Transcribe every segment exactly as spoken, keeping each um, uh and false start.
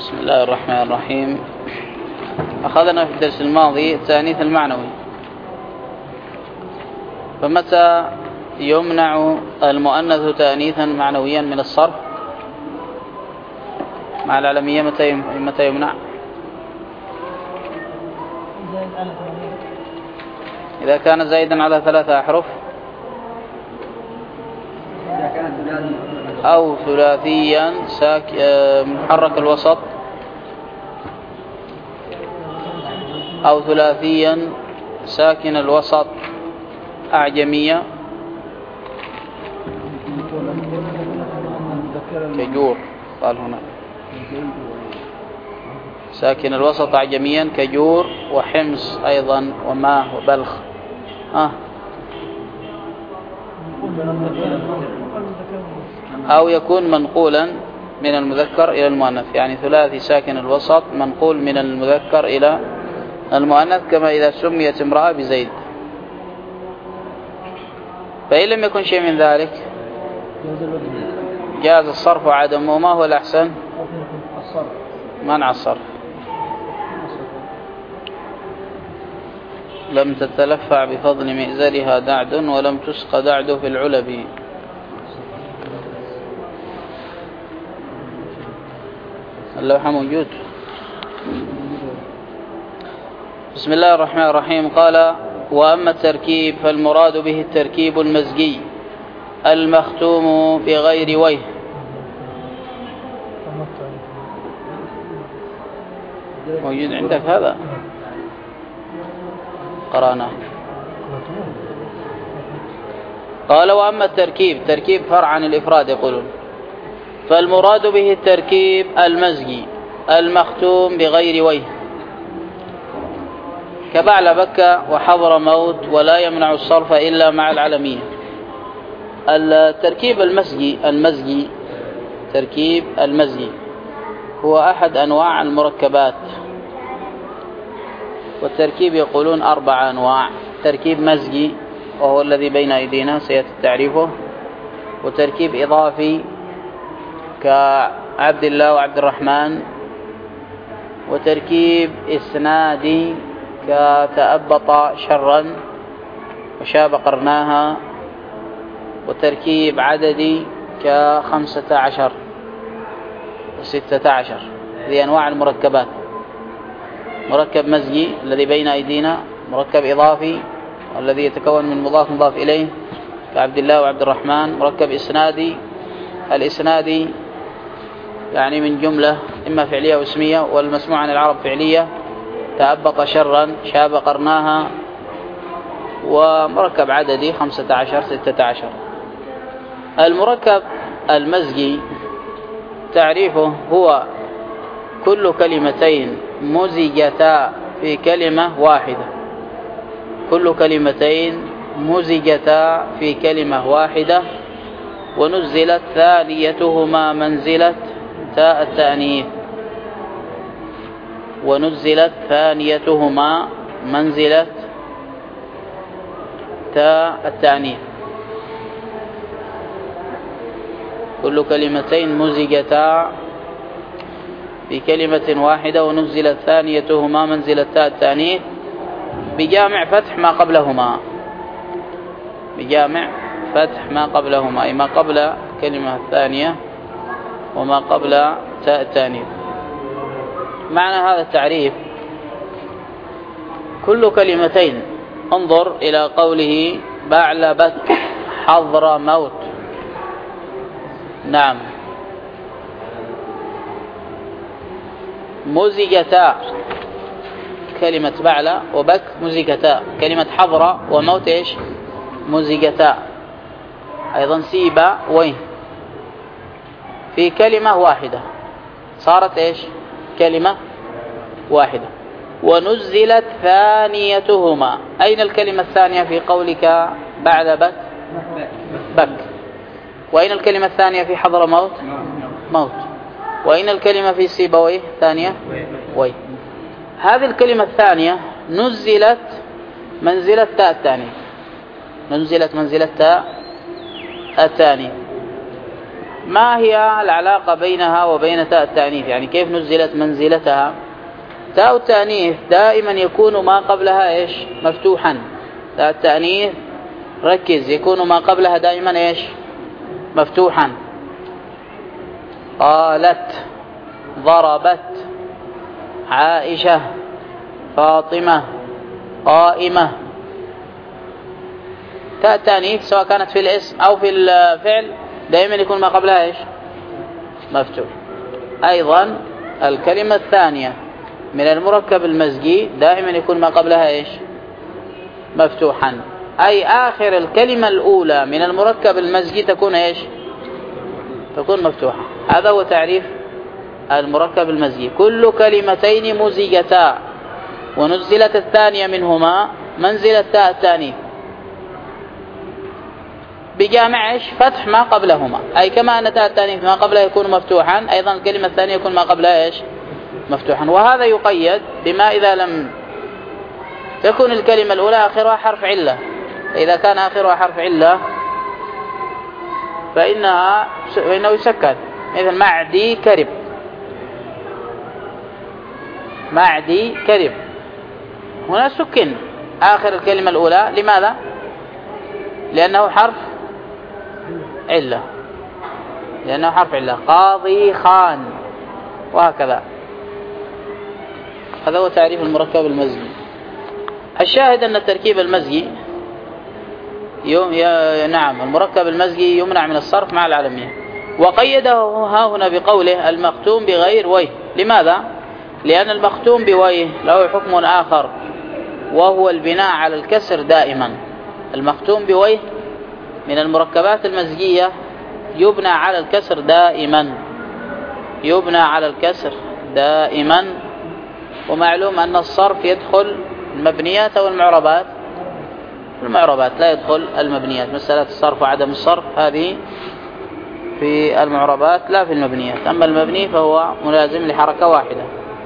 بسم الله الرحمن الرحيم. أخذنا في الدرس الماضي التأنيث المعنوي، فمتى يمنع المؤنث تأنيثا معنويا من الصرف مع العلمية؟ متى متى يمنع؟ إذا كان زائدا على ثلاثة أحرف أو ثلاثيا ساك محرك الوسط أو ثلاثيا ساكن الوسط أعجمية كجور، قال هنا ساكن الوسط أعجميا كجور وحمص أيضا وما وبلخ. آه. أو يكون منقولا من المذكر إلى المؤنث، يعني ثلاثي ساكن الوسط منقول من المذكر إلى المؤنث، كما إذا سميت امرأة بزيد. فإن لم يكن شيء من ذلك جاز الصرف وعدمه. ما هو الأحسن؟ منع الصرف. لم تتلفع بفضل مئزرها دعد ولم تسق دعد في العلب. اللوحة موجود. بسم الله الرحمن الرحيم. قال: وأما التركيب فالمراد به التركيب المزجي المختوم بغير وجه. موجود عندك هذا؟ قرأناه. قال: وأما التركيب، تركيب فرع عن الإفراد يقولون، فالمراد به التركيب المزجي المختوم بغير وجه كبعلبك وحضر موت، ولا يمنع الصرف إلا مع العلمية. التركيب المزجي المزجي تركيب المزجي هو أحد أنواع المركبات، والتركيب يقولون أربع أنواع: تركيب مزجي وهو الذي بين أيدينا سيأتي تعريفه، وتركيب إضافي كعبد الله وعبد الرحمن، وتركيب إسنادي كتأبط شرا وشاب قرناها، وتركيب عددي كخمسة عشر وستة عشر. هذه أنواع المركبات: مركب مزجي الذي بين أيدينا، مركب إضافي الذي يتكون من مضاف مضاف إليه كعبد الله وعبد الرحمن، مركب إسنادي، الإسنادي يعني من جملة إما فعلية أو اسمية، والمسموع عن العرب فعلية تأبط شرا شاب قرناها، ومركب عددي خمسة عشر ستة عشر. المركب المزجي تعريفه هو كل كلمتين مزجتا في كلمة واحدة، كل كلمتين مزجتا في كلمة واحدة ونزلت ثانيتهما منزلة تاء التأنيث، ونزلت ثانيتهما منزلة تاء التأنيث. كل كلمتين مزجتا في كلمة واحدة ونزلت ثانيتهما منزلة تاء التأنيث بجامع فتح ما قبلهما، بجامع فتح ما قبلهما، أي ما قبل الكلمة الثانية وما قبل تاء التأنيث. معنى هذا التعريف: كل كلمتين، انظر إلى قوله بعلبك حضر موت. نعم، مزجتا، كلمة بعلى وبك مزجتا، كلمة حضر وموت إيش؟ مزجتا. أيضا سيبا وين في كلمة واحدة صارت إيش؟ كلمة واحدة. ونزلت ثانيتهما، أين الكلمة الثانية في قولك بعد بك؟ بك. وأين الكلمة الثانية في حضر موت؟ موت. وأين الكلمة في سيبويه ثانية؟ وي. هذه الكلمة الثانية نزلت منزلة تاء التانيث، نزلت منزلة تاء التانيث ما هي العلاقة بينها وبين تاء التأنيث؟ يعني كيف نزلت منزلتها؟ تاء التأنيث دائما يكون ما قبلها إيش؟ مفتوحا. تاء التأنيث ركز، يكون ما قبلها دائما إيش؟ مفتوحا. قالت، ضربت، عائشة، فاطمة، قائمة. تاء التأنيث سواء كانت في الاسم أو في الفعل دائما يكون ما قبلها إيش؟ مفتوح. أيضا الكلمة الثانية من المركب المزجي دائما يكون ما قبلها إيش؟ مفتوحا. أي آخر الكلمة الأولى من المركب المزجي تكون إيش؟ تكون مفتوحة. هذا هو تعريف المركب المزجي. كل كلمتين مزجتا ونزلت الثانية منهما منزلة تاء التأنيث بجامع إيش؟ فتح ما قبلهما. أي كما أن تاء التأنيث ما قبلها يكون مفتوحا، أيضا الكلمة الثانية يكون ما قبلها إيش؟ مفتوحا. وهذا يقيد بما إذا لم تكون الكلمة الأولى آخرها حرف علة. إذا كان آخرها حرف علة فإنها فإنه يسكن، مثل معدي كرب. معدي كرب هنا سكن آخر الكلمة الأولى. لماذا؟ لأنه حرف علة، لأنه حرف علة. قاضي خان، وهكذا. هذا هو تعريف المركب المزجي. الشاهد أن التركيب المزجي يوم ي... نعم المركب المزجي يمنع من الصرف مع العلمية. وقيده ها هنا بقوله المختوم بغير ويه. لماذا؟ لأن المختوم بويه له حكم آخر وهو البناء على الكسر دائما. المختوم بويه من المركبات المزجية يبنى على الكسر دائما، يبنى على الكسر دائما. ومعلوم أن الصرف يدخل المبنيات أو المعربات؟ المعربات، لا يدخل المبنيات. مسألة الصرف وعدم الصرف هذه في المعربات لا في المبنيات. أما المبني فهو ملازم لحركة واحدة.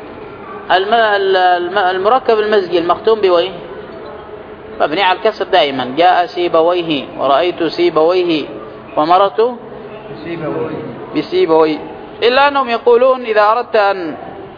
المركب المزجي المختوم بويه مبني على الكسر دائما. جاء سيبويه، ورأيت سيبويه، ومرت بسيبويه. إلا أنهم يقولون إذا أردت أن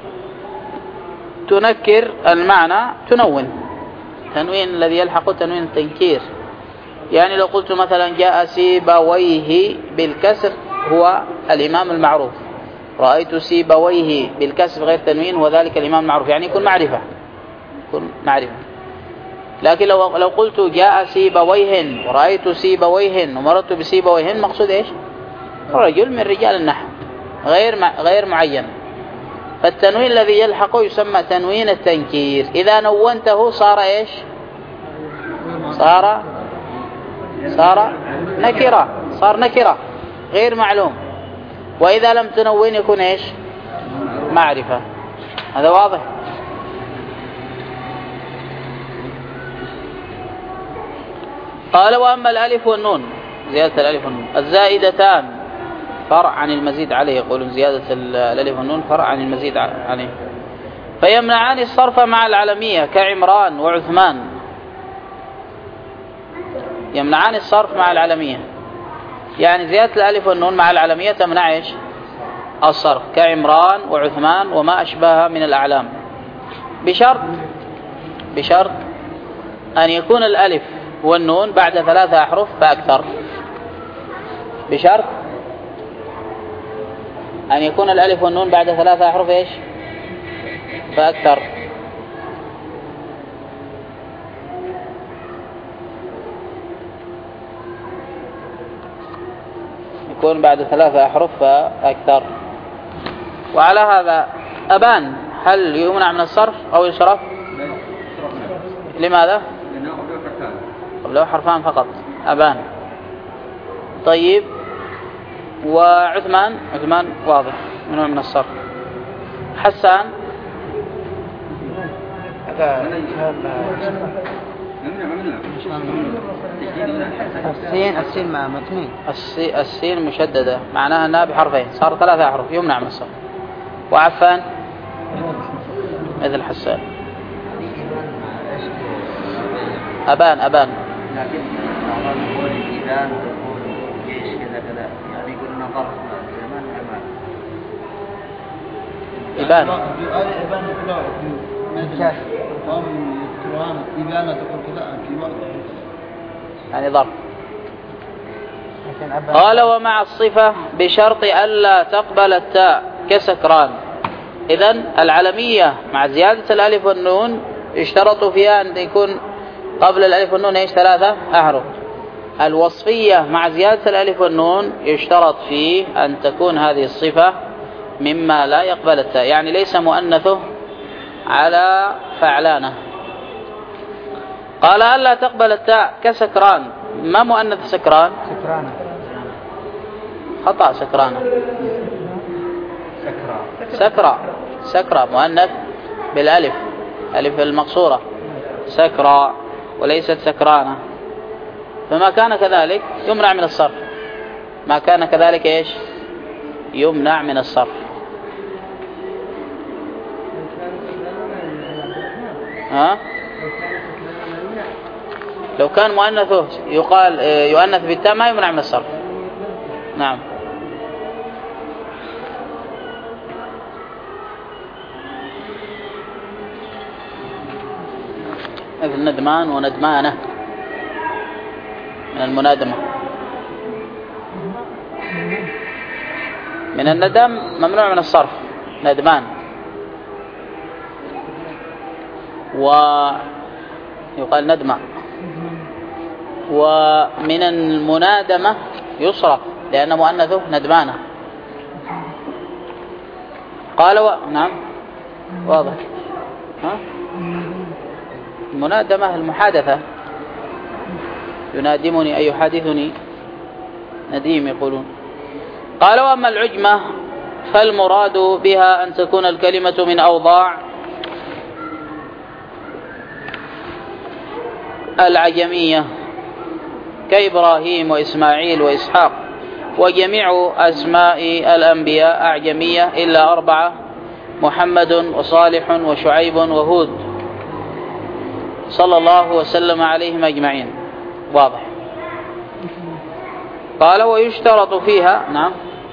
تنكر المعنى تنون، تنوين الذي يلحق تنوين التنكير. يعني لو قلت مثلا جاء سيبويه بالكسر هو الإمام المعروف، رأيت سيبويه بالكسر غير تنوين وذلك الإمام المعروف، يعني يكون معرفة، يكون معرفة. لكن لو لو قلت جاء سيبويه ورأيت سيبويه ومرت بسيبويه، مقصود إيش؟ رجل من رجال النحو غير غير معين. فالتنوين الذي يلحقه يسمى تنوين التنكير. إذا نونته صار إيش؟ صار صار نكرة، صار نكرة غير معلوم. وإذا لم تنون يكون إيش؟ معرفة. هذا واضح؟ قال وأما الألف والنون، زيادة الألف والنون الزائدتان فرع عن المزيد عليه. يقولون زيادة الألف والنون فرع عن المزيد عليه، فيمنعان الصرف مع العلمية كعمران وعثمان. يمنعان الصرف مع العلمية، يعني زيادة الألف والنون مع العلمية تمنع إيش؟ الصرف، كعمران وعثمان وما أشبهها من الأعلام، بشرط بشرط أن يكون الألف والنون بعد ثلاثة أحرف فأكثر. بشرط أن يكون الألف والنون بعد ثلاثة أحرف إيش؟ فأكثر. يكون بعد ثلاثة أحرف فأكثر. وعلى هذا أبان هل يمنع من الصرف أو يصرف؟ لماذا؟ قبله حرفان فقط. أبان. طيب وعثمان؟ عثمان واضح منه من الصرف. حسان السين السين مع متنين، السين مشددة معناها أنها بحرفين، صار ثلاثة أحرف يمنع من الصرف. وعفان مثل حسان. أبان أبان لكن بعضهم يقول الإذان تقول جيش كذا كذا، يعني يقولون إبانة يعني ظرف. قال ومع الصفة بشرط ألا تقبل التاء كسكران. إذن العلمية مع زيادة الألف والنون اشترطوا فيها أن يكون قبل الألف والنون ايش ثلاثة أحرف. الوصفية مع زيادة الألف والنون يشترط فيه أن تكون هذه الصفة مما لا يقبل التاء، يعني ليس مؤنثه على فعلانه. قال ألا تقبل التاء كسكران. ما مؤنث سكران؟ سكرانة. خطأ. سكرانة سكرة سكرة مؤنث بالألف، ألف المقصورة، سكرة وليست سكرانة. فما كان كذلك يمنع من الصرف. ما كان كذلك ايش؟ يمنع من الصرف. ها؟ لو كان مؤنثه يقال يؤنث بالتاء ما يمنع من الصرف. نعم. مثل ندمان وندمانة من المنادمة. من الندم ممنوع من الصرف ندمان، ويقال ندمة. ومن المنادمة يصرف لأن مؤنثه ندمانة. قال و... نعم واضح. ها؟ المنادمة المحادثة، ينادمني أي يحادثني نديم يقولون. قال وأما العجمة فالمراد بها أن تكون الكلمة من أوضاع العجمية كإبراهيم وإسماعيل وإسحاق، وجميع أسماء الأنبياء أعجمية إلا أربعة: محمد وصالح وشعيب وهود صلى الله وسلم عليهم أجمعين. واضح. قال ويشترط فيها. نعم.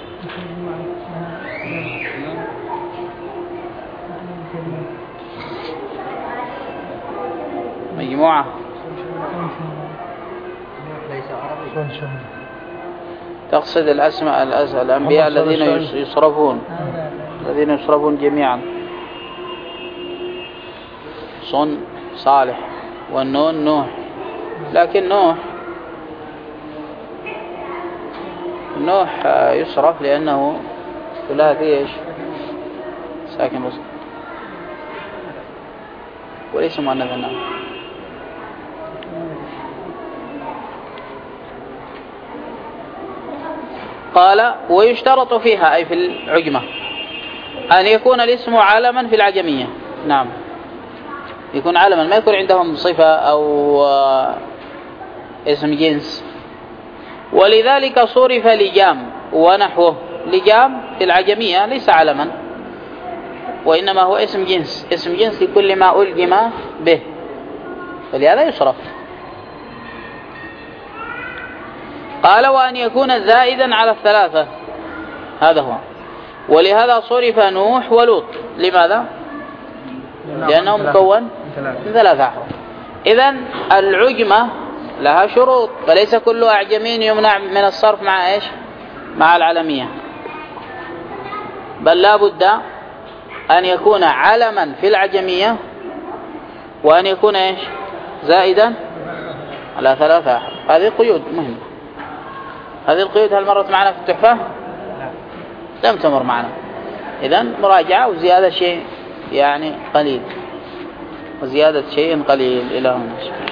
مجموعة تقصد الأسماء الأنبياء الذين يصرفون الذين يصرفون جميعا. صن صالح والنون نوح، لكن نوح نوح يصرف لأنه ثلاثي ايش ساكن وسط وليس مؤنث النون. قال ويشترط فيها أي في العجمة أن يكون الاسم علما في العجمية. نعم، يكون علما، ما يكون عندهم صفة أو اسم جنس. ولذلك صرف لجام ونحوه. لجام في العجمية ليس علما، وإنما هو اسم جنس، اسم جنس لكل ما ألجم به، فلهذا يصرف. قال وأن يكون زائدا على الثلاثة، هذا هو. ولهذا صرف نوح ولوط. لماذا؟ لأنه مكون من ثلاثة أحرف. إذن العجمة لها شروط، فليس كل أعجمين يمنع من الصرف مع إيش؟ مع العلمية، بل لا بد أن يكون علما في العجمية، وأن يكون إيش؟ زائدا على ثلاثة أحرف. هذه قيود مهمة. هذه القيود هل مرت معنا في التحفة؟ لم تمر معنا. إذن مراجعة وزيادة شيء يعني قليل، وزيادة شيء قليل إلى هنا.